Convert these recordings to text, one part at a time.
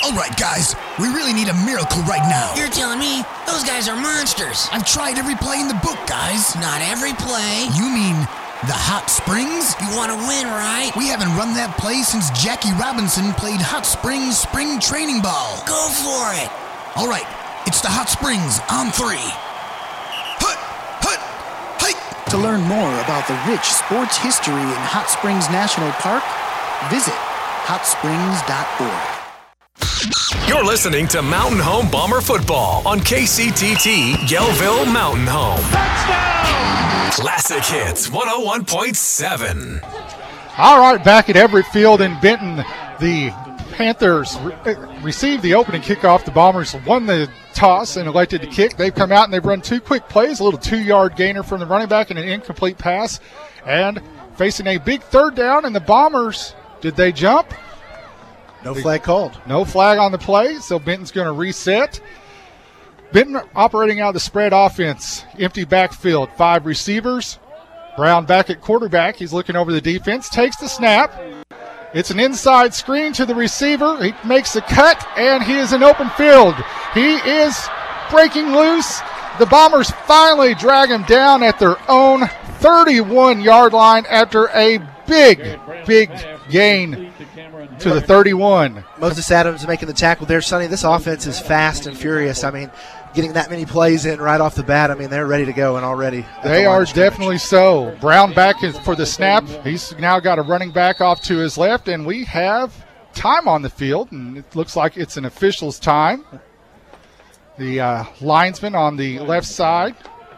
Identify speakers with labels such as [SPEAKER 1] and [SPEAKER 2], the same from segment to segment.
[SPEAKER 1] All right, guys, we really need a miracle right now.
[SPEAKER 2] You're telling me those guys are monsters?
[SPEAKER 1] I've tried every play in the book, guys.
[SPEAKER 2] Not every play.
[SPEAKER 1] You mean the Hot Springs?
[SPEAKER 2] You want to win, right?
[SPEAKER 1] We haven't run that play since Jackie Robinson played Hot Springs spring training ball.
[SPEAKER 2] Go for it.
[SPEAKER 1] All right, it's the Hot Springs on 3. Hut, hut, hike.
[SPEAKER 3] To learn more about the rich sports history in Hot Springs National Park, visit hotsprings.org.
[SPEAKER 4] You're listening to Mountain Home Bomber Football on KCTT Yellville Mountain Home. Touchdown! Classic Hits 101.7.
[SPEAKER 5] All right, back at Everett Field in Benton, the Panthers received the opening kickoff. The Bombers won the toss and elected to kick. They've come out and they've run 2 quick plays, a little 2-yard gainer from the running back and an incomplete pass. And facing a big third down, and the Bombers, did they jump?
[SPEAKER 6] No flag called.
[SPEAKER 5] No flag on the play, so Benton's going to reset. Benton operating out of the spread offense. Empty backfield, 5 receivers. Brown back at quarterback. He's looking over the defense, takes the snap. It's an inside screen to the receiver. He makes the cut, and he is in open field. He is breaking loose. The Bombers finally drag him down at their own 31-yard line after a big gain to the 31.
[SPEAKER 6] Moses Adams making the tackle there. Sonny, this offense is fast and furious. I mean, getting that many plays in right off the bat, I mean, they're ready to go and already.
[SPEAKER 5] They are definitely so. Brown back for the snap. He's now got a running back off to his left, and we have time on the field, and it looks like it's an official's time. The linesman on the left side.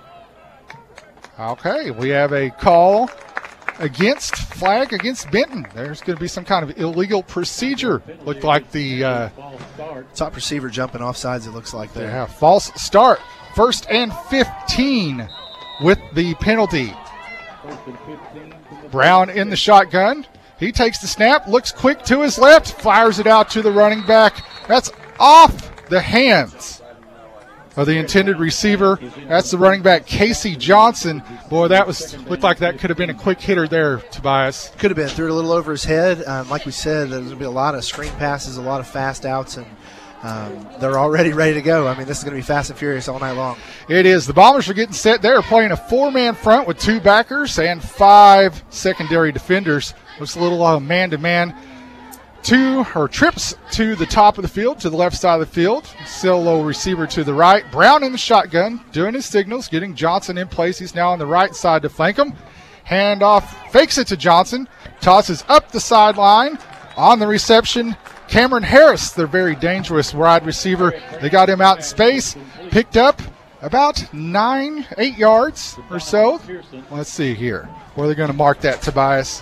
[SPEAKER 5] Okay, we have a call flag against Benton. There's going to be some kind of illegal procedure. Looked like the
[SPEAKER 6] top receiver jumping offsides, it looks like there.
[SPEAKER 5] Yeah, false start. 1st and 15 with the penalty. Brown in the shotgun. He takes the snap, looks quick to his left, fires it out to the running back. That's off the hands of the intended receiver. That's the running back, Casey Johnson. Boy, looked like that could have been a quick hitter there, Tobias.
[SPEAKER 6] Could have been. Threw it a little over his head. Like we said, there's going to be a lot of screen passes, a lot of fast outs, and they're already ready to go. I mean, this is going to be fast and furious all night long.
[SPEAKER 5] It is. The Bombers are getting set. They're playing a 4-man front with 2 backers and 5 secondary defenders. Looks a little man-to-man. Trips to the top of the field, to the left side of the field. Solo receiver to the right. Brown in the shotgun, doing his signals, getting Johnson in place. He's now on the right side to flank him. Handoff, fakes it to Johnson. Tosses up the sideline. On the reception, Cameron Harris, their very dangerous wide receiver. They got him out in space. Picked up about 8 yards or so. Let's see here. Where are they going to mark that, Tobias?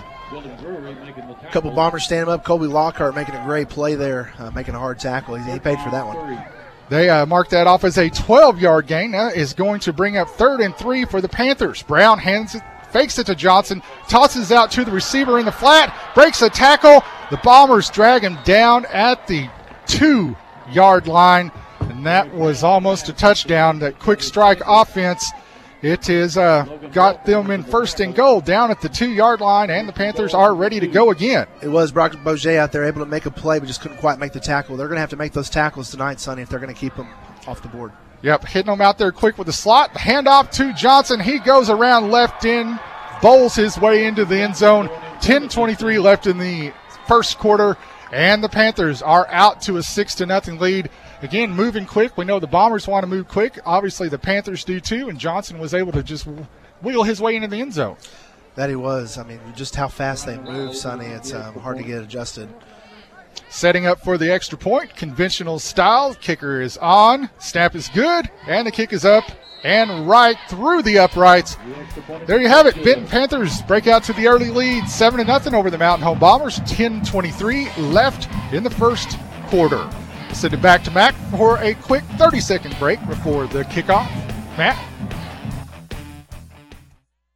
[SPEAKER 6] A couple Bombers standing up. Colby Lockhart making a great play there, making a hard tackle. He paid for that one.
[SPEAKER 5] They marked that off as a 12-yard gain. That is going to bring up 3rd and 3 for the Panthers. Brown fakes it to Johnson, tosses out to the receiver in the flat, breaks a tackle. The Bombers drag him down at the 2-yard line, and that was almost a touchdown. That quick strike offense. It has got them in 1st and goal down at the 2-yard line, and the Panthers are ready to go again.
[SPEAKER 6] It was Brock Bourget out there able to make a play, but just couldn't quite make the tackle. They're going to have to make those tackles tonight, Sonny, if they're going to keep them off the board.
[SPEAKER 5] Yep, hitting them out there quick with the slot. Handoff to Johnson. He goes around left in, bowls his way into the end zone. 10:23 left in the first quarter, and the Panthers are out to a 6-0 lead. Again, moving quick. We know the Bombers want to move quick. Obviously, the Panthers do too, and Johnson was able to just wheel his way into the end zone.
[SPEAKER 6] That he was. I mean, just how fast they move, Sonny, it's hard to get adjusted.
[SPEAKER 5] Setting up for the extra point, conventional style. Kicker is on. Snap is good, and the kick is up and right through the uprights. There you have it. Benton Panthers break out to the early lead, 7-0 over the Mountain Home Bombers. 10:23 left in the first quarter. Send it back to Matt for a quick 30-second break before the kickoff. Matt?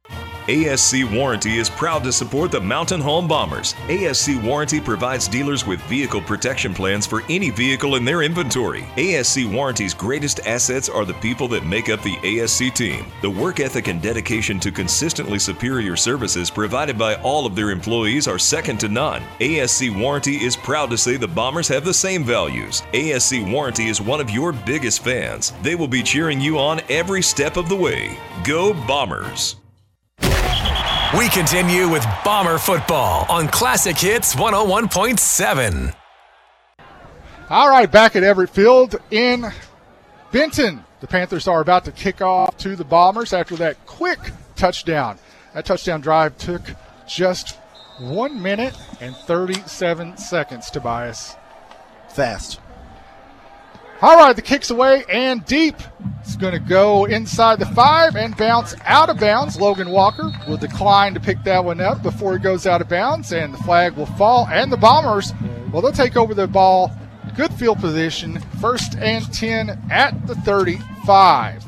[SPEAKER 7] ASC Warranty is proud to support the Mountain Home Bombers. ASC Warranty provides dealers with vehicle protection plans for any vehicle in their inventory. ASC Warranty's greatest assets are the people that make up the ASC team. The work ethic and dedication to consistently superior services provided by all of their employees are second to none. ASC Warranty is proud to say the Bombers have the same values. ASC Warranty is one of your biggest fans. They will be cheering you on every step of the way. Go Bombers!
[SPEAKER 4] We continue with Bomber football on Classic Hits 101.7.
[SPEAKER 5] All right, back at Everett Field in Benton. The Panthers are about to kick off to the Bombers after that quick touchdown. That touchdown drive took just 1 minute and 37 seconds, Tobias.
[SPEAKER 6] Fast.
[SPEAKER 5] All right, the kick's away and deep. It's going to go inside the 5 and bounce out of bounds. Logan Walker will decline to pick that one up before it goes out of bounds, and the flag will fall. And the Bombers, well, they'll take over the ball. Good field position. 1st and 10 at the 35.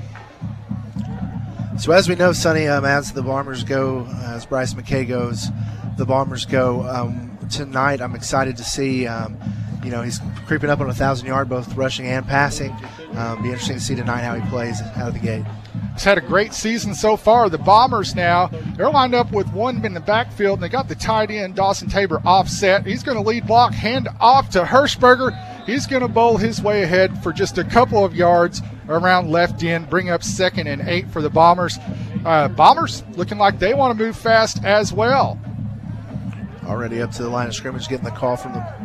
[SPEAKER 6] So as we know, Sonny, as the Bombers go, as Bryce McKay goes, the Bombers go tonight. I'm excited to see he's creeping up on 1,000-yard, both rushing and passing. Be interesting to see tonight how he plays out of the gate.
[SPEAKER 5] He's had a great season so far. The Bombers now, they're lined up with one in the backfield, and they got the tight end, Dawson Tabor, offset. He's going to lead block, hand off to Hirschberger. He's going to bowl his way ahead for just a couple of yards around left end, bring up 2nd and 8 for the Bombers. Bombers looking like they want to move fast as well.
[SPEAKER 6] Already up to the line of scrimmage, getting the call from the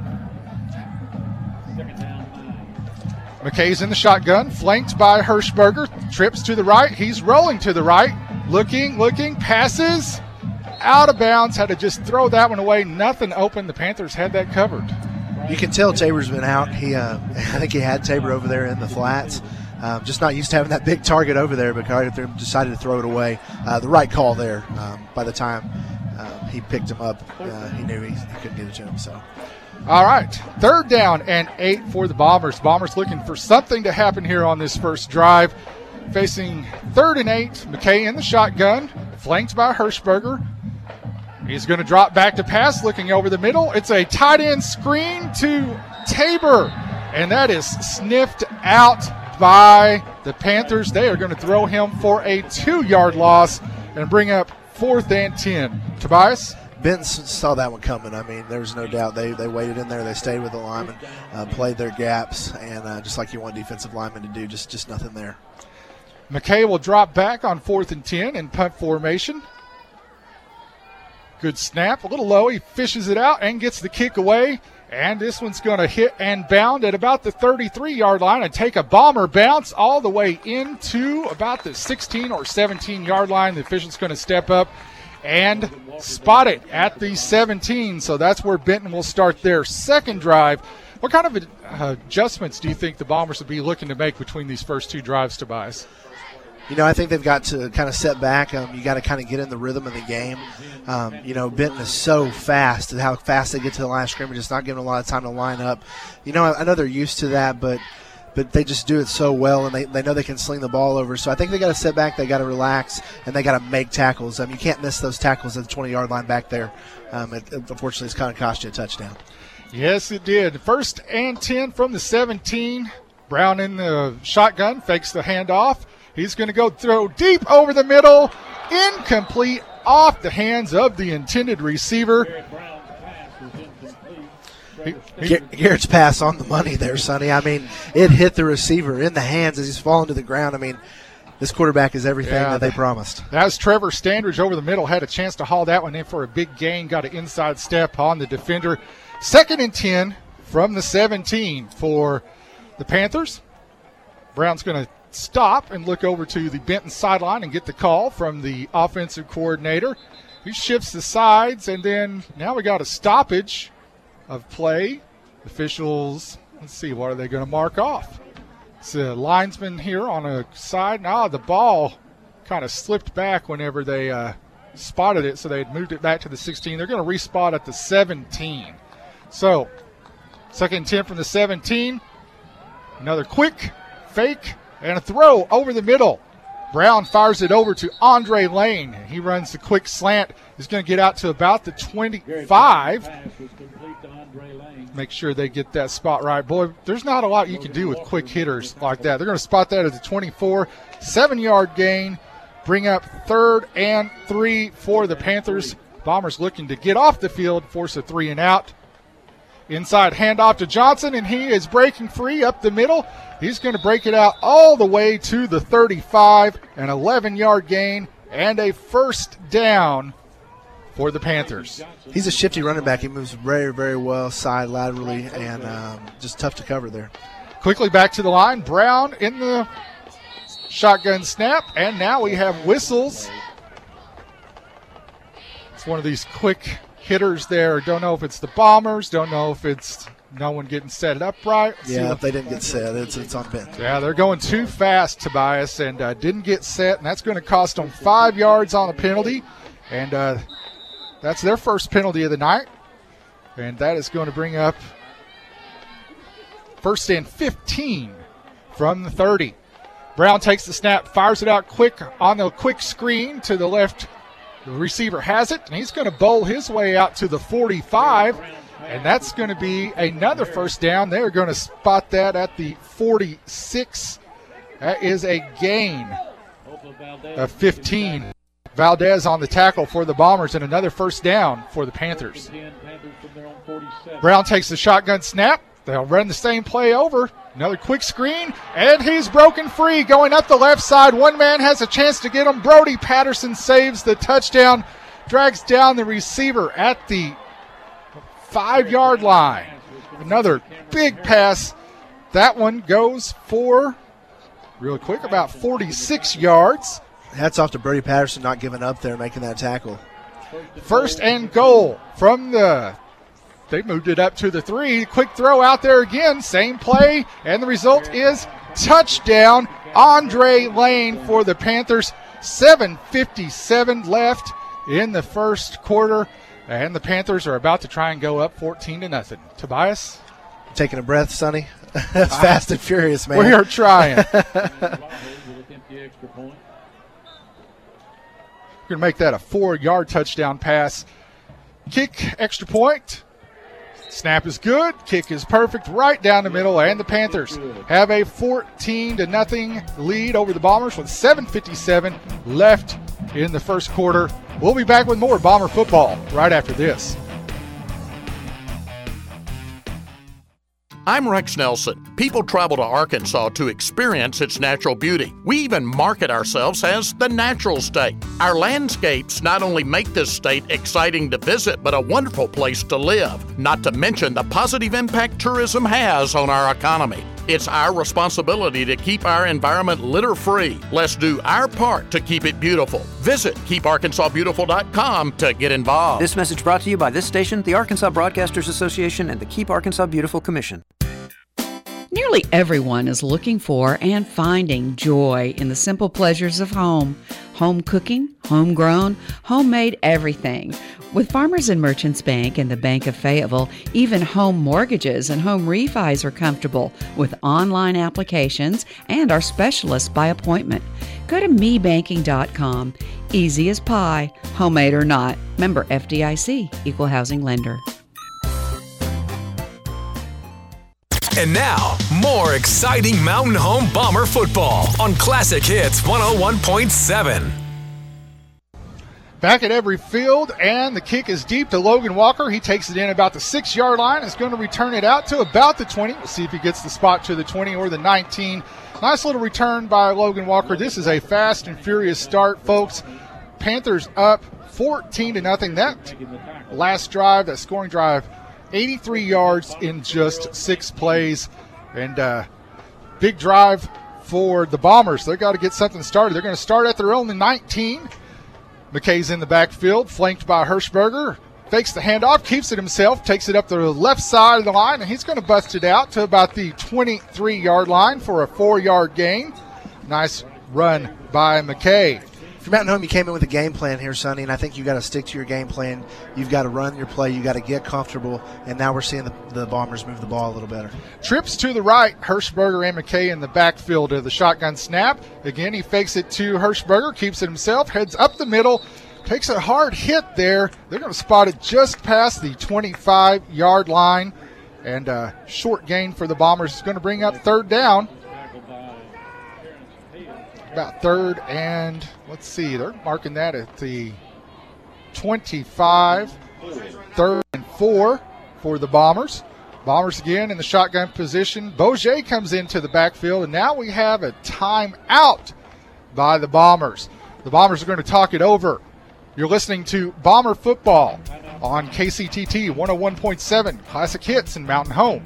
[SPEAKER 5] McKay's in the shotgun, flanked by Hirschberger. Trips to the right. He's rolling to the right. Looking, passes. Out of bounds. Had to just throw that one away. Nothing open. The Panthers had that covered.
[SPEAKER 6] You can tell Tabor's been out. I think he had Tabor over there in the flats. Just not used to having that big target over there, but Carter decided to throw it away. The right call there. By the time he picked him up, he knew he couldn't get it to him. So.
[SPEAKER 5] All right, 3rd down and 8 for the Bombers. Bombers looking for something to happen here on this first drive. Facing 3rd and 8, McKay in the shotgun, flanked by Hirschberger. He's going to drop back to pass, looking over the middle. It's a tight end screen to Tabor, and that is sniffed out by the Panthers. They are going to throw him for a 2-yard loss and bring up 4th and 10. Tobias?
[SPEAKER 6] Benton saw that one coming. I mean, there's no doubt they waited in there. They stayed with the linemen, played their gaps, and just like you want defensive linemen to do, just nothing there.
[SPEAKER 5] McKay will drop back on 4th and 10 in punt formation. Good snap, a little low. He fishes it out and gets the kick away. And this one's going to hit and bound at about the 33-yard line and take a Bomber bounce all the way into about the 16 or 17-yard line. The official's going to step up and spot it at the 17. So that's where Benton will start their second drive. What kind of adjustments do you think the Bombers will be looking to make between these first 2 drives, Tobias?
[SPEAKER 6] I think they've got to kind of step back. You got to kind of get in the rhythm of the game. Benton is so fast, how fast they get to the line of scrimmage. It's not giving them a lot of time to line up. I know they're used to that, but they just do it so well, and they know they can sling the ball over. So I think they got to sit back, they got to relax, and they got to make tackles. You can't miss those tackles at the 20-yard line back there. Unfortunately, it's kind of cost you a touchdown.
[SPEAKER 5] Yes, it did. 1st and 10 from the 17. Brown in the shotgun, fakes the handoff. He's going to go throw deep over the middle, incomplete, off the hands of the intended receiver.
[SPEAKER 6] Garrett's pass on the money there, Sonny. It hit the receiver in the hands as he's falling to the ground. This quarterback is everything that they promised.
[SPEAKER 5] That was Trevor Standridge over the middle. Had a chance to haul that one in for a big gain. Got an inside step on the defender. 2nd and 10 from the 17 for the Panthers. Brown's going to stop and look over to the Benton sideline and get the call from the offensive coordinator. He shifts the sides, and then now we got a stoppage of play. Officials, let's see, what are they going to mark off? It's a linesman here on a side. Now the ball kind of slipped back whenever they spotted it, so they had moved it back to the 16. They're going to respot at the 17. So 2nd and 10 from the 17. Another quick fake and a throw over the middle. Brown fires it over to Andre Lane. He runs the quick slant. He's going to get out to about the 25. Make sure they get that spot right. Boy, there's not a lot you can do with quick hitters like that. They're going to spot that at the 24. 7-yard gain. Bring up 3rd and 3 for the Panthers. Bombers looking to get off the field, force a 3 and out. Inside handoff to Johnson, and he is breaking free up the middle. He's going to break it out all the way to the 35, an 11-yard gain, and a first down for the Panthers.
[SPEAKER 6] He's a shifty running back. He moves very, very well side laterally, and just tough to cover there.
[SPEAKER 5] Quickly back to the line. Brown in the shotgun snap, and now we have whistles. It's one of these quick hitters there. Don't know if it's the Bombers. Don't know if it's no one getting set it up right.
[SPEAKER 6] Yeah, if they didn't get set, it's on Benton.
[SPEAKER 5] Yeah, they're going too fast, Tobias, and didn't get set, and that's going to cost them 5 yards on a penalty. And that's their first penalty of the night. And that is going to bring up 1st and 15 from the 30. Brown takes the snap, fires it out quick on the quick screen to the left. The receiver has it, and he's going to bowl his way out to the 45, and that's going to be another first down. They're going to spot that at the 46. That is a gain of 15. Valdez on the tackle for the Bombers, and another first down for the Panthers. Brown takes the shotgun snap. They'll run the same play over. Another quick screen, and he's broken free going up the left side. One man has a chance to get him. Brody Patterson saves the touchdown, drags down the receiver at the 5-yard line. Another big pass. That one goes for, real quick, about 46 yards.
[SPEAKER 6] Hats off to Brody Patterson not giving up there, making that tackle.
[SPEAKER 5] 1st and goal from the They moved it up to the 3. Quick throw out there again. Same play. And the result is touchdown. Andre Lane for the Panthers. 7:57 left in the first quarter. And the Panthers are about to try and go up 14-0. Tobias?
[SPEAKER 6] Taking a breath, Sonny. That's fast and furious, man.
[SPEAKER 5] We are trying. We're going to make that a 4-yard touchdown pass. Kick, extra point. Snap is good. Kick is perfect. Right down the middle. And the Panthers have a 14-0 lead over the Bombers with 7:57 left in the first quarter. We'll be back with more Bomber football right after this.
[SPEAKER 8] I'm Rex Nelson. People travel to Arkansas to experience its natural beauty. We even market ourselves as the natural state. Our landscapes not only make this state exciting to visit, but a wonderful place to live, not to mention the positive impact tourism has on our economy. It's our responsibility to keep our environment litter-free. Let's do our part to keep it beautiful. Visit KeepArkansasBeautiful.com to get involved.
[SPEAKER 9] This message brought to you by this station, the Arkansas Broadcasters Association, and the Keep Arkansas Beautiful Commission.
[SPEAKER 10] Nearly everyone is looking for and finding joy in the simple pleasures of home. Home cooking, homegrown, homemade everything. With Farmers and Merchants Bank and the Bank of Fayetteville, even home mortgages and home refis are comfortable with online applications and our specialists by appointment. Go to mebanking.com. Easy as pie, homemade or not. Member FDIC, Equal Housing Lender.
[SPEAKER 4] And now, more exciting Mountain Home Bomber football on Classic Hits 101.7.
[SPEAKER 5] Back at every field, and the kick is deep to Logan Walker. He takes it in about the 6-yard line. Is going to return it out to about the 20. We'll see if he gets the spot to the 20 or the 19. Nice little return by Logan Walker. This is a fast and furious start, folks. Panthers up 14-0. That last drive, that scoring drive, 83 yards in just 6 plays. And big drive for the Bombers. They've got to get something started. They're going to start at their own 19. McKay's in the backfield, flanked by Hirschberger. Fakes the handoff, keeps it himself, takes it up the left side of the line, and he's going to bust it out to about the 23-yard line for a 4-yard gain. Nice run by McKay.
[SPEAKER 6] if you're Mountain Home, you came in with a game plan here, Sonny, and I think you've got to stick to your game plan. You've got to run your play. You've got to get comfortable, and now we're seeing the Bombers move the ball a little better.
[SPEAKER 5] Trips to the right, Hirschberger and McKay in the backfield of the shotgun snap. Again, he fakes it to Hirschberger, keeps it himself, heads up the middle, takes a hard hit there. They're going to spot it just past the 25-yard line, and a short gain for the Bombers is going to bring up third down. About third and, let's see, they're marking that at the 25, third and 4 for the Bombers. Bombers again in the shotgun position. Bourget comes into the backfield, and now we have a timeout by the Bombers. The Bombers are going to talk it over. You're listening to Bomber Football on KCTT 101.7 Classic Hits in Mountain Home.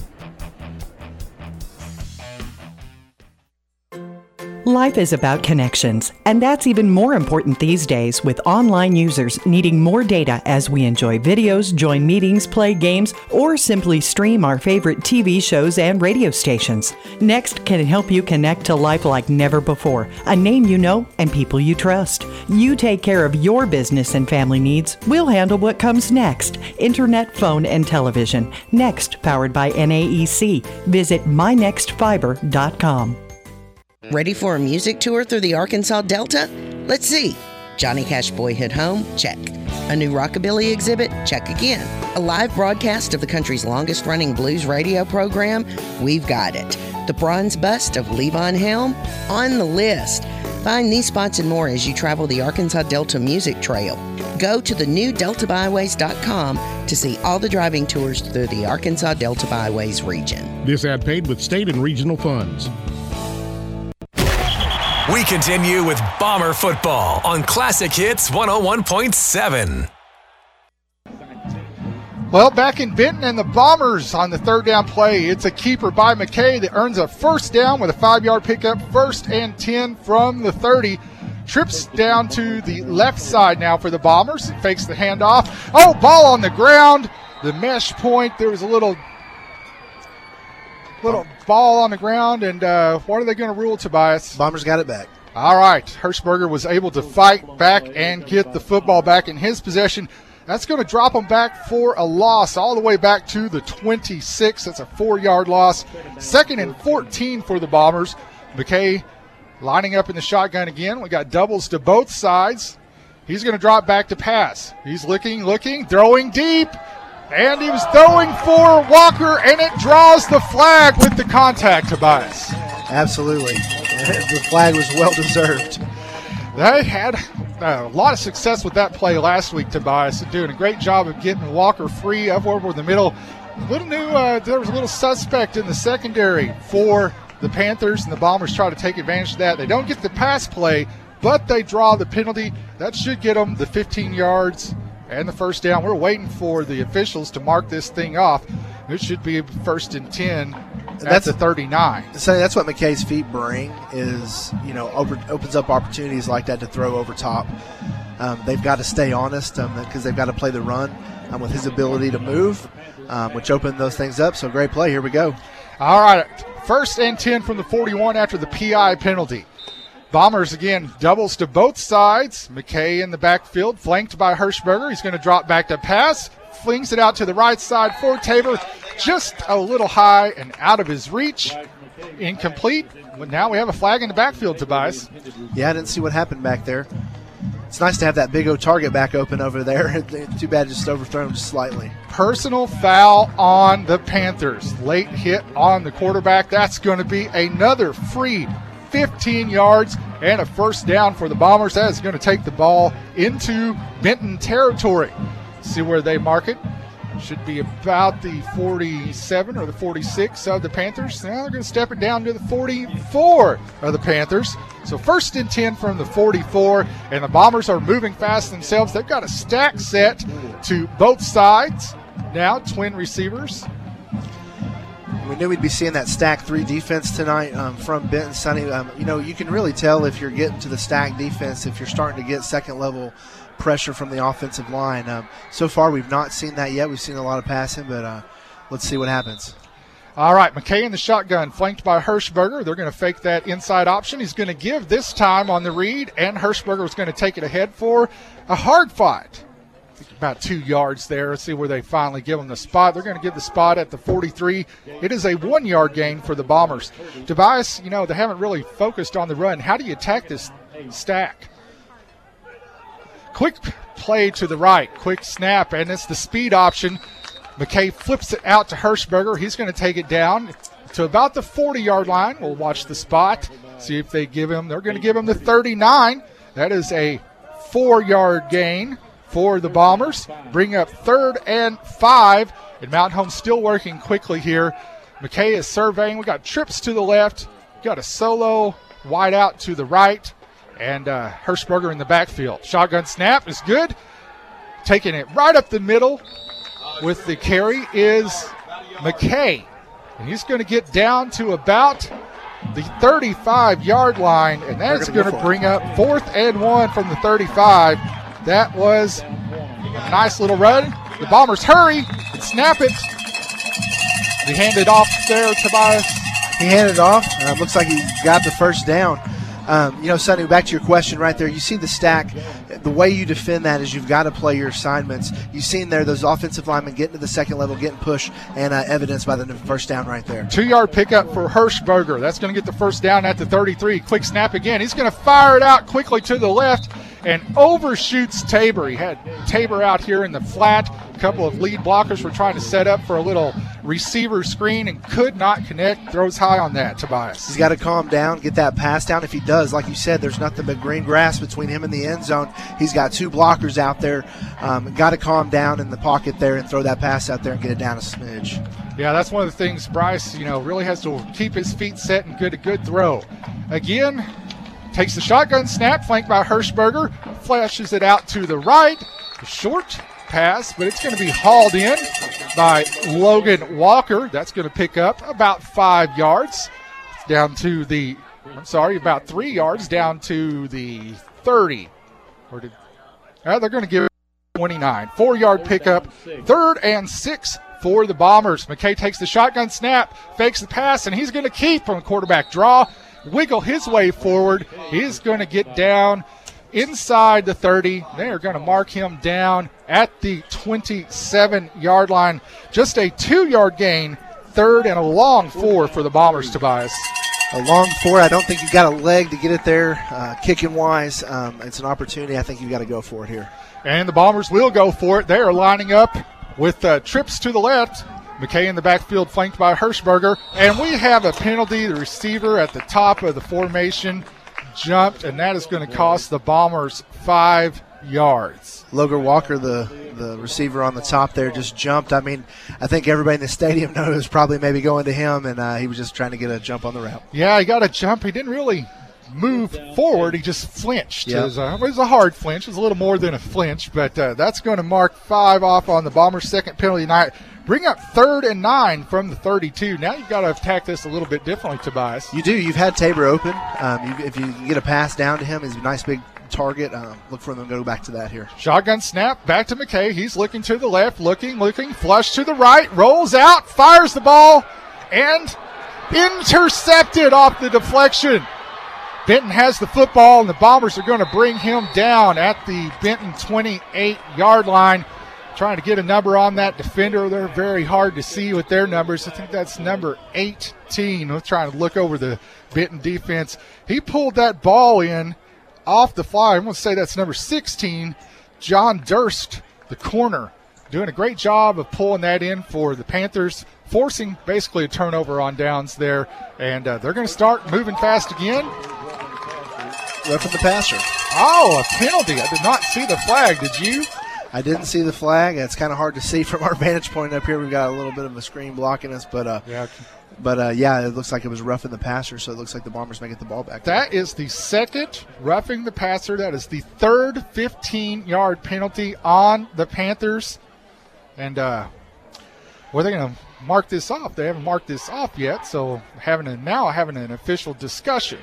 [SPEAKER 11] Life is about connections, and that's even more important these days with online users needing more data as we enjoy videos, join meetings, play games, or simply stream our favorite TV shows and radio stations. Next can help you connect to life like never before, a name you know and people you trust. You take care of your business and family needs. We'll handle what comes next. Internet, phone, and television. Next, powered by NAEC. Visit mynextfiber.com.
[SPEAKER 12] Ready for a music tour through the Arkansas Delta? Let's see. Johnny Cash Boyhood Home? Check. A new rockabilly exhibit? Check again. A live broadcast of the country's longest-running blues radio program? We've got it. The bronze bust of Levon Helm? On the list. Find these spots and more as you travel the Arkansas Delta Music Trail. Go to the new deltabyways.com to see all the driving tours through the Arkansas Delta Byways region.
[SPEAKER 13] This ad paid with state and regional funds.
[SPEAKER 4] We continue with Bomber Football on Classic Hits 101.7.
[SPEAKER 5] Well, back in Benton, and the Bombers on the third down play. It's a keeper by McKay that earns a first down with a 5-yard pickup, 1st and 10 from the 30. Trips down to the left side now for the Bombers. Fakes the handoff. Oh, ball on the ground. The mesh point. There was a little ball on the ground, and what are they going to rule, Tobias?
[SPEAKER 6] Bombers got it back.
[SPEAKER 5] All right. Hirschberger was able to fight back and get the football back in his possession. That's going to drop them back for a loss all the way back to the 26. That's a 4-yard loss. 2nd and 14 for the Bombers. McKay lining up in the shotgun again. We got doubles to both sides. He's going to drop back to pass. He's looking, throwing deep. And he was throwing for Walker, and it draws the flag with the contact, Tobias.
[SPEAKER 6] Absolutely. The flag was well-deserved.
[SPEAKER 5] They had a lot of success with that play last week, Tobias, doing a great job of getting Walker free up over the middle. There was a little suspect in the secondary for the Panthers, and the Bombers try to take advantage of that. They don't get the pass play, but they draw the penalty. That should get them the 15 yards and the first down. We're waiting for the officials to mark this thing off. It should be 1st and 10 at the 39.
[SPEAKER 6] So that's what McKay's feet bring is, opens up opportunities like that to throw over top. They've got to stay honest because they've got to play the run with his ability to move, which opened those things up. So great play. Here we go.
[SPEAKER 5] All right. 1st and 10 from the 41 after the PI penalty. Bombers, again, doubles to both sides. McKay in the backfield, flanked by Hirschberger. He's going to drop back to pass. Flings it out to the right side for Tabor. Just a little high and out of his reach. Incomplete. But now we have a flag in the backfield, Tobias.
[SPEAKER 6] Yeah, I didn't see what happened back there. It's nice to have that big O target back open over there. Too bad just overthrown just slightly.
[SPEAKER 5] Personal foul on the Panthers. Late hit on the quarterback. That's going to be another free 15 yards and a first down for the Bombers. That is going to take the ball into Benton territory. See where they mark it. Should be about the 47 or the 46 of the Panthers. Now they're going to step it down to the 44 of the Panthers. So 1st and 10 from the 44, and the Bombers are moving fast themselves. They've got a stack set to both sides. Now twin receivers.
[SPEAKER 6] We knew we'd be seeing that stack 3 defense tonight from Benton, Sonny. You can really tell if you're getting to the stack defense, if you're starting to get second-level pressure from the offensive line. So far, we've not seen that yet. We've seen a lot of passing, but let's see what happens.
[SPEAKER 5] All right, McKay in the shotgun, flanked by Hirschberger. They're going to fake that inside option. He's going to give this time on the read, and Hirschberger is going to take it ahead for a hard fight. About 2 yards there. Let's see where they finally give him the spot. They're going to give the spot at the 43. It is a 1 yard gain for the Bombers. Tobias, they haven't really focused on the run. How do you attack this stack? Quick play to the right, quick snap, and it's the speed option. McKay flips it out to Hirschberger. He's going to take it down to about the 40-yard line. We'll watch the spot, see if they give him. They're going to give him the 39. That is a 4-yard gain for the Bombers. Bring up 3rd and 5. And Mountain Home still working quickly here. McKay is surveying. We got trips to the left. Got a solo wide out to the right. And Hirschberger in the backfield. Shotgun snap is good. Taking it right up the middle with the carry is McKay. And he's going to get down to about the 35-yard line. And that is going to bring up 4th and 1 from the 35. That was a nice little run. The Bombers hurry and snap it. He handed off there, Tobias.
[SPEAKER 6] He handed off. Looks like he got the first down. Sonny, back to your question right there. You see the stack. The way you defend that is you've got to play your assignments. You've seen there those offensive linemen getting to the second level, getting pushed, and evidenced by the first down right there.
[SPEAKER 5] 2-yard pickup for Hirschberger. That's going to get the first down at the 33. Quick snap again. He's going to fire it out quickly to the left and overshoots Tabor. He had Tabor out here in the flat. A couple of lead blockers were trying to set up for a little receiver screen and could not connect. Throws high on that, Tobias.
[SPEAKER 6] He's got to calm down, get that pass down. If he does, like you said, there's nothing but green grass between him and the end zone. He's got 2 blockers out there. Got to calm down in the pocket there and throw that pass out there and get it down a smidge.
[SPEAKER 5] Yeah, that's one of the things Bryce, really has to keep his feet set and get a good throw. Again, takes the shotgun snap, flanked by Hirschberger, flashes it out to the right. A short pass, but it's going to be hauled in by Logan Walker. That's going to pick up about 5 yards. It's down to the, about 3 yards down to the 30. They're going to give it 29. 4-yard pickup, 3rd and 6 for the Bombers. McKay takes the shotgun snap, fakes the pass, and he's going to keep on quarterback draw. Wiggle his way forward. He's going to get down inside the 30. They're going to mark him down at the 27-yard line. Just a 2-yard gain, 3rd and a long 4 for the Bombers, Tobias.
[SPEAKER 6] A long 4. I don't think you've got a leg to get it there kicking-wise. It's an opportunity. I think you've got to go for it here.
[SPEAKER 5] And the Bombers will go for it. They are lining up with trips to the left. McKay in the backfield, flanked by Hirschberger. And we have a penalty. The receiver at the top of the formation jumped, and that is going to cost the Bombers 5 yards.
[SPEAKER 6] Logan Walker, the receiver on the top there, just jumped. I mean, I think everybody in the stadium knows probably maybe going to him, and he was just trying to get a jump on the route.
[SPEAKER 5] Yeah, he got a jump. He didn't really move forward. He just flinched.
[SPEAKER 6] Yep.
[SPEAKER 5] It was a hard flinch. It was a little more than a flinch, but that's going to mark 5 off on the Bombers' second penalty night. Bring up 3rd and 9 from the 32. Now you've got to attack this a little bit differently, Tobias.
[SPEAKER 6] You do. You've had Tabor open. If you get a pass down to him, he's a nice big target. Look for them to go back to that here.
[SPEAKER 5] Shotgun snap, back to McKay. He's looking to the left, looking, flush to the right, rolls out, fires the ball, and intercepted off the deflection. Benton has the football, and the Bombers are going to bring him down at the Benton 28-yard line. Trying to get a number on that defender. They're very hard to see with their numbers. I think that's number 18. We're trying to look over the Benton defense. He pulled that ball in off the fly. I'm going to say that's number 16, John Durst, the corner, doing a great job of pulling that in for the Panthers, forcing basically a turnover on downs there. And they're going to start moving fast again.
[SPEAKER 6] Roughing the passer.
[SPEAKER 5] Oh, a penalty. I did not see the flag. Did you?
[SPEAKER 6] I didn't see the flag. It's kind of hard to see from our vantage point up here. We've got a little bit of a screen blocking us, but it looks like it was roughing the passer, so it looks like the Bombers may get the ball back.
[SPEAKER 5] That is the second roughing the passer. That is the 3rd 15-yard penalty on the Panthers. And they're going to mark this off. They haven't marked this off yet, so having an official discussion.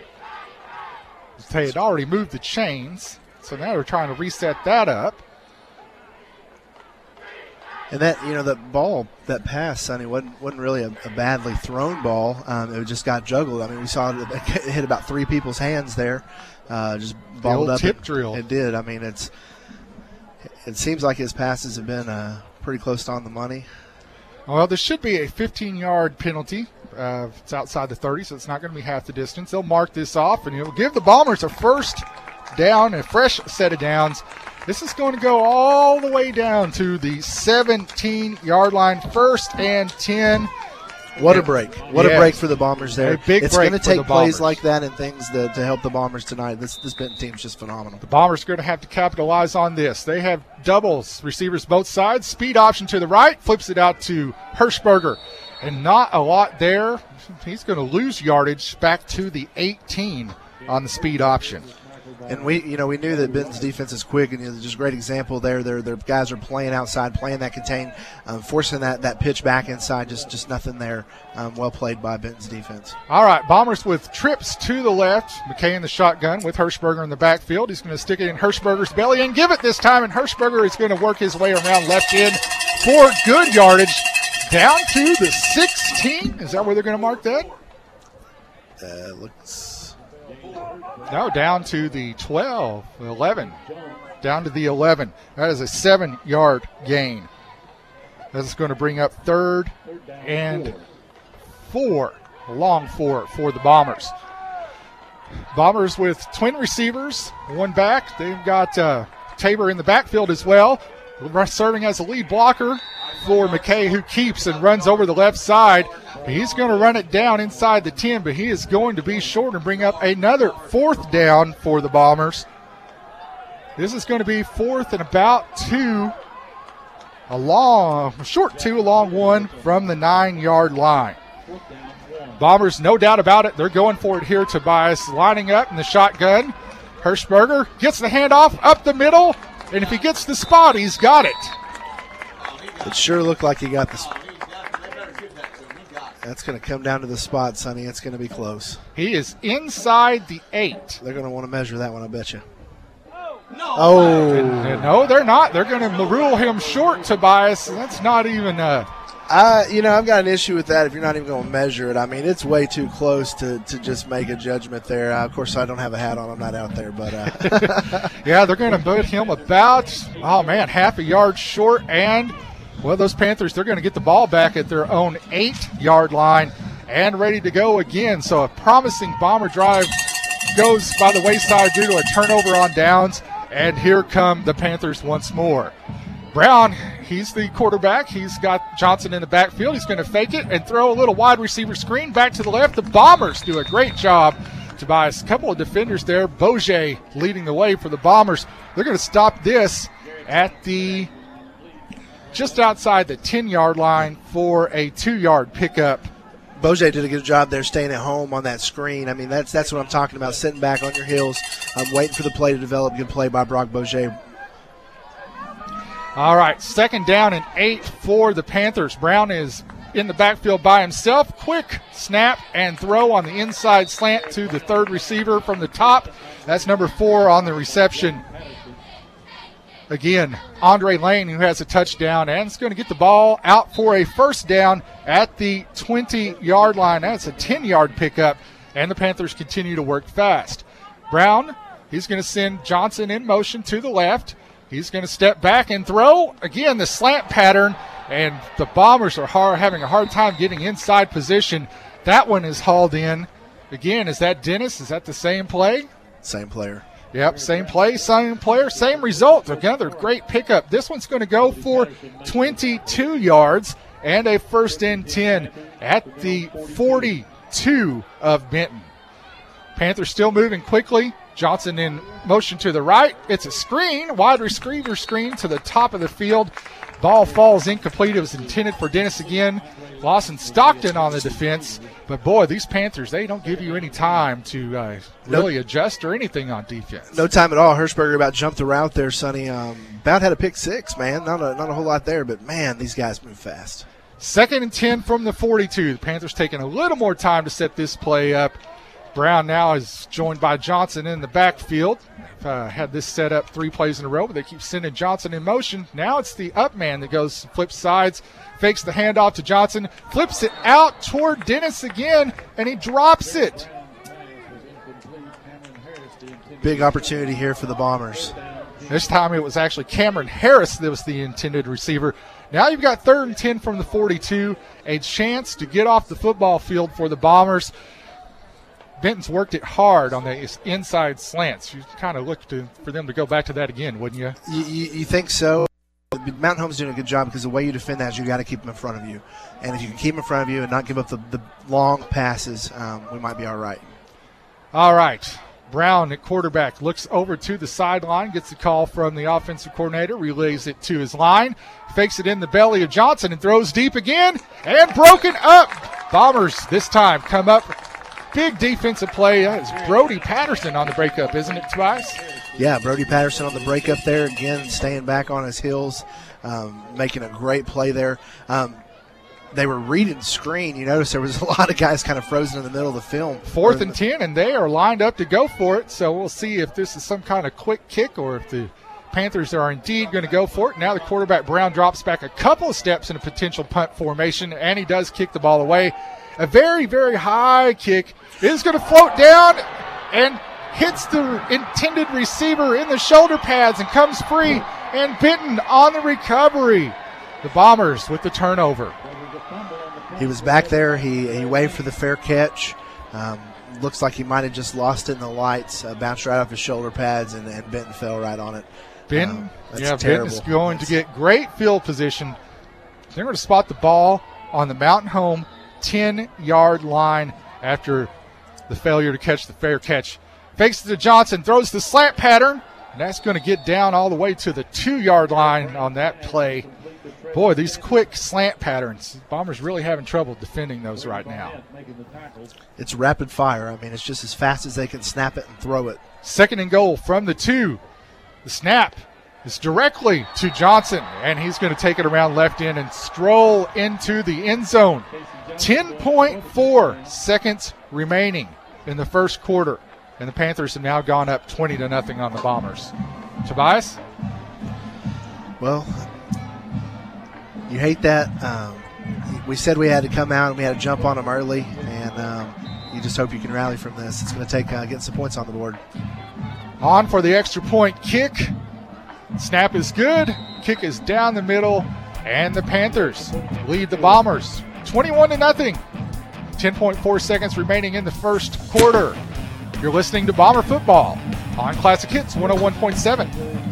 [SPEAKER 5] They had already moved the chains, so now they're trying to reset that up.
[SPEAKER 6] And that, the ball, that pass, Sonny, wasn't really a badly thrown ball. It just got juggled. I mean, we saw it hit about 3 people's hands there. Just balled up.
[SPEAKER 5] Tip drill.
[SPEAKER 6] It did. I mean, it seems like his passes have been pretty close to on the money.
[SPEAKER 5] Well, there should be a 15-yard penalty. It's outside the 30, so it's not going to be half the distance. They'll mark this off, and it will give the Bombers a first down, a fresh set of downs. This is going to go all the way down to the 17-yard line, 1st and 10.
[SPEAKER 6] What a break. What a break for the Bombers there.
[SPEAKER 5] A big
[SPEAKER 6] it's
[SPEAKER 5] break
[SPEAKER 6] going to take plays like that and things to help the Bombers tonight. This Benton team's just phenomenal.
[SPEAKER 5] The Bombers are going to have to capitalize on this. They have doubles, receivers both sides. Speed option to the right, flips it out to Hirschberger. And not a lot there. He's going to lose yardage back to the 18 on the speed option.
[SPEAKER 6] And we knew that Benton's defense is quick, and just a great example there. Their guys are playing outside, playing that contain, forcing that pitch back inside. Just nothing there. Well played by Benton's defense.
[SPEAKER 5] All right, Bombers with trips to the left. McKay in the shotgun with Hirschberger in the backfield. He's going to stick it in Hirschberger's belly and give it this time, and Hirschberger is going to work his way around left end for good yardage down to the 16. Is that where they're going to mark that? No, down to the 12, 11. Down to the 11. That is a 7-yard gain. That's going to bring up 3rd and 4, a long 4 for the Bombers. Bombers with twin receivers, one back. They've got Tabor in the backfield as well, serving as a lead blocker for McKay, who keeps and runs over the left side. He's going to run it down inside the 10, but he is going to be short and bring up another 4th down for the Bombers. This is going to be 4th and about 2, a long 1 from the 9-yard line. Bombers, no doubt about it, they're going for it here. Tobias lining up in the shotgun. Hirschberger gets the handoff up the middle, and if he gets the spot, he's got it.
[SPEAKER 6] It sure looked like he got the spot. That's going to come down to the spot, Sonny. It's going to be close.
[SPEAKER 5] He is inside the 8.
[SPEAKER 6] They're going to want to measure that one, I bet you.
[SPEAKER 5] No, they're not. They're going to rule him short, Tobias. That's not even
[SPEAKER 6] I've got an issue with that if you're not even going to measure it. I mean, it's way too close to just make a judgment there. Of course, I don't have a hat on. I'm not out there. But
[SPEAKER 5] yeah, they're going to put him about, half a yard short. And, well, those Panthers, they're going to get the ball back at their own 8-yard line and ready to go again. So a promising Bomber drive goes by the wayside due to a turnover on downs. And here come the Panthers once more. Brown, he's the quarterback. He's got Johnson in the backfield. He's going to fake it and throw a little wide receiver screen back to the left. The Bombers do a great job. Tobias, a couple of defenders there. Boje leading the way for the Bombers. They're going to stop this at the just outside the 10-yard line for a 2-yard pickup.
[SPEAKER 6] Boje did a good job there staying at home on that screen. I mean, that's what I'm talking about, sitting back on your heels, waiting for the play to develop. Good play by Brock Boje.
[SPEAKER 5] All right, 2nd down and 8 for the Panthers. Brown is in the backfield by himself. Quick snap and throw on the inside slant to the 3rd receiver from the top. That's number 4 on the reception. Again, Andre Lane, who has a touchdown, and is going to get the ball out for a 1st down at the 20-yard line. That's a 10-yard pickup, and the Panthers continue to work fast. Brown, he's going to send Johnson in motion to the left. He's going to step back and throw. Again, the slant pattern, and the Bombers are having a hard time getting inside position. That one is hauled in. Again, is that Dennis? Is that the same play?
[SPEAKER 6] Same player.
[SPEAKER 5] Yep, same play, same player, same result. Another great pickup. This one's going to go for 22 yards and a 1st and 10 at the 42 of Benton. Panthers still moving quickly. Johnson in motion to the right. It's a screen, wide receiver screen to the top of the field. Ball falls incomplete. It was intended for Dennis again. Lawson Stockton on the defense. But, boy, these Panthers, they don't give you any time to really adjust or anything on defense.
[SPEAKER 6] No time at all. Hirschberger about jumped the route there, Sonny. About had a pick 6, man. Not a whole lot there, but, man, these guys move fast.
[SPEAKER 5] 2nd and 10 from the 42. The Panthers taking a little more time to set this play up. Brown now is joined by Johnson in the backfield. Had this set up 3 plays in a row, but they keep sending Johnson in motion. Now it's the up man that goes, flips sides, fakes the handoff to Johnson, flips it out toward Dennis again, and he drops it.
[SPEAKER 6] Big opportunity here for the Bombers.
[SPEAKER 5] This time it was actually Cameron Harris that was the intended receiver. Now you've got 3rd and 10 from the 42, a chance to get off the football field for the Bombers. Benton's worked it hard on the inside slants. You kind of look for them to go back to that again, wouldn't you?
[SPEAKER 6] You think so? Mountain Home's doing a good job because the way you defend that is you got to keep them in front of you. And if you can keep them in front of you and not give up the long passes, we might be all right.
[SPEAKER 5] All right. Brown at quarterback looks over to the sideline, gets a call from the offensive coordinator, relays it to his line, fakes it in the belly of Johnson and throws deep again, and broken up. Bombers this time come up. Big defensive play. That is Brody Patterson on the breakup, isn't it, Tobias?
[SPEAKER 6] Yeah, Brody Patterson on the breakup there. Again, staying back on his heels, making a great play there. They were reading screen. You notice there was a lot of guys kind of frozen in the middle of the film.
[SPEAKER 5] 4th and 10, and they are lined up to go for it. So we'll see if this is some kind of quick kick or if the Panthers are indeed going to go for it. Now the quarterback, Brown, drops back a couple of steps in a potential punt formation, and he does kick the ball away. A very, very high kick. It is going to float down and hits the intended receiver in the shoulder pads and comes free, and Benton on the recovery. The Bombers with the turnover.
[SPEAKER 6] He was back there. He waved for the fair catch. Looks like he might have just lost it in the lights. Bounced right off his shoulder pads, and Benton fell right on it.
[SPEAKER 5] Benton is going to get great field position. They're going to spot the ball on the Mountain Home 10-yard line after the failure to catch the fair catch. Fakes it to Johnson, throws the slant pattern, and that's going to get down all the way to the 2-yard line on that play. Boy, these quick slant patterns, Bombers really having trouble defending those right now.
[SPEAKER 6] It's rapid fire. I mean, it's just as fast as they can snap it and throw it.
[SPEAKER 5] 2nd and goal from the 2. The snap is directly to Johnson, and he's going to take it around left end and stroll into the end zone. 10.4 seconds remaining in the first quarter, and the Panthers have now gone up 20-0 on the Bombers. Tobias?
[SPEAKER 6] Well, you hate that. We said we had to come out and we had to jump on them early, and you just hope you can rally from this. It's going to take getting some points on the board.
[SPEAKER 5] On for the extra point kick. Snap is good. Kick is down the middle, and the Panthers lead the Bombers 21-0. 10.4 seconds remaining in the first quarter. You're listening to Bomber Football on Classic Hits 101.7.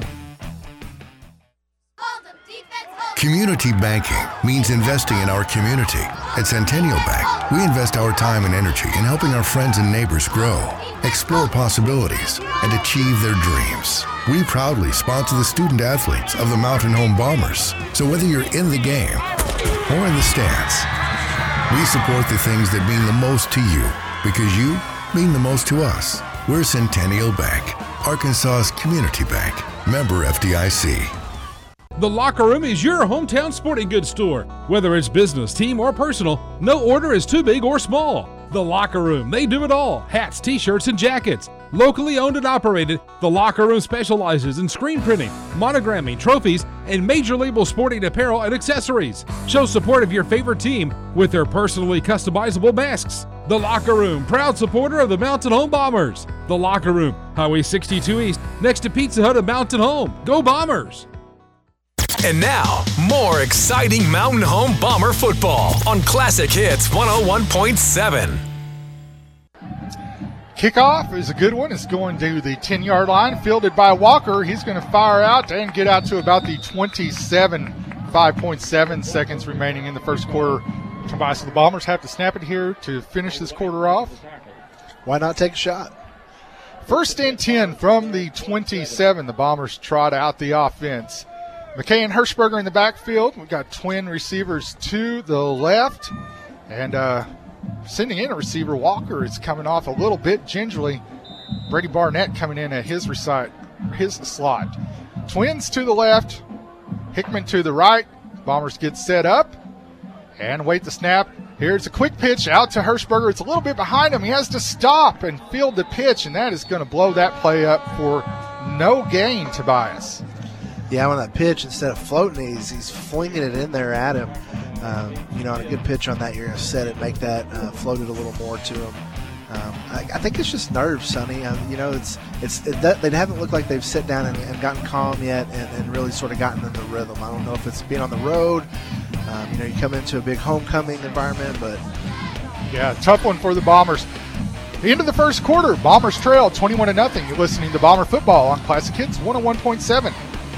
[SPEAKER 1] Community banking means investing in our community. At Centennial Bank, we invest our time and energy in helping our friends and neighbors grow, explore possibilities, and achieve their dreams. We proudly sponsor the student athletes of the Mountain Home Bombers. So whether you're in the game or in the stands, we support the things that mean the most to you because you mean the most to us. We're Centennial Bank, Arkansas's community bank. Member FDIC.
[SPEAKER 14] The Locker Room is your hometown sporting goods store. Whether it's business, team, or personal, no order is too big or small. The Locker Room, they do it all. Hats, t-shirts, and jackets. Locally owned and operated, The Locker Room specializes in screen printing, monogramming, trophies, and major label sporting apparel and accessories. Show support of your favorite team with their personally customizable masks. The Locker Room, proud supporter of the Mountain Home Bombers. The Locker Room, Highway 62 East, next to Pizza Hut of Mountain Home. Go Bombers!
[SPEAKER 4] And now, more exciting Mountain Home Bomber football on Classic Hits 101.7.
[SPEAKER 5] Kickoff is a good one. It's going to the 10-yard line, fielded by Walker. He's going to fire out and get out to about the 27. 5.7 seconds remaining in the first quarter. Tobias, the Bombers have to snap it here to finish this quarter off.
[SPEAKER 6] Why not take a shot?
[SPEAKER 5] 1st and 10 from the 27. The Bombers trot out the offense. McKay and Hirschberger in the backfield. We've got twin receivers to the left. And sending in a receiver, Walker is coming off a little bit gingerly. Brady Barnett coming in at his slot. Twins to the left. Hickman to the right. Bombers get set up and wait the snap. Here's a quick pitch out to Hirschberger. It's a little bit behind him. He has to stop and field the pitch, and that is going to blow that play up for no gain, Tobias.
[SPEAKER 6] Yeah, on that pitch, instead of floating, he's flinging it in there at him. On a good pitch on that, you're going to set it, make that floated a little more to him. I think it's just nerves, Sonny. They haven't looked like they've sit down and gotten calm yet and really sort of gotten in the rhythm. I don't know if it's being on the road. You come into a big homecoming environment, but
[SPEAKER 5] yeah, tough one for the Bombers. The end of the first quarter, Bombers trail 21-0. You're listening to Bomber Football on Classic Hits 101.7.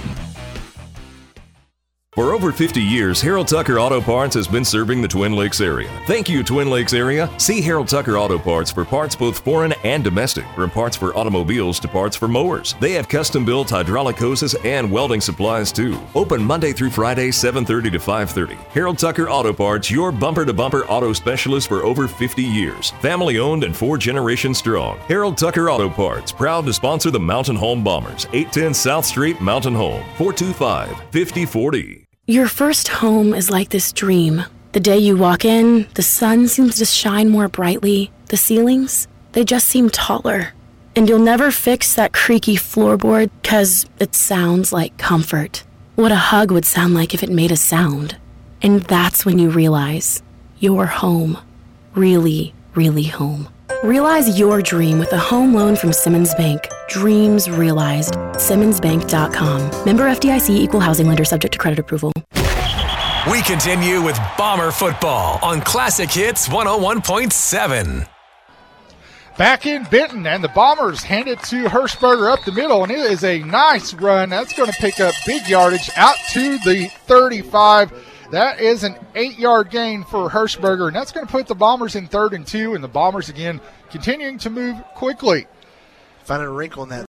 [SPEAKER 7] For over 50 years, Harold Tucker Auto Parts has been serving the Twin Lakes area. Thank you, Twin Lakes area. See Harold Tucker Auto Parts for parts both foreign and domestic, from parts for automobiles to parts for mowers. They have custom-built hydraulic hoses and welding supplies, too. Open Monday through Friday, 7:30 to 5:30. Harold Tucker Auto Parts, your bumper-to-bumper auto specialist for over 50 years. Family-owned and 4 generations strong. Harold Tucker Auto Parts, proud to sponsor the Mountain Home Bombers. 810 South Street, Mountain Home, 425-5040.
[SPEAKER 15] Your first home is like this dream. The day you walk in, the sun seems to shine more brightly. The ceilings, they just seem taller. And you'll never fix that creaky floorboard because it sounds like comfort. What a hug would sound like if it made a sound. And that's when you realize you're home. Really, really home. Realize your dream with a home loan from Simmons Bank. Dreams realized. SimmonsBank.com. Member FDIC, equal housing lender, subject to credit approval.
[SPEAKER 4] We continue with Bomber Football on Classic Hits 101.7.
[SPEAKER 5] Back in Benton, and the Bombers hand it to Hirschberger up the middle, and it is a nice run. That's going to pick up big yardage out to the 35. That is an 8-yard gain for Hirschberger, and that's going to put the Bombers in 3rd and 2, and the Bombers again continuing to move quickly.
[SPEAKER 6] Finding a wrinkle in that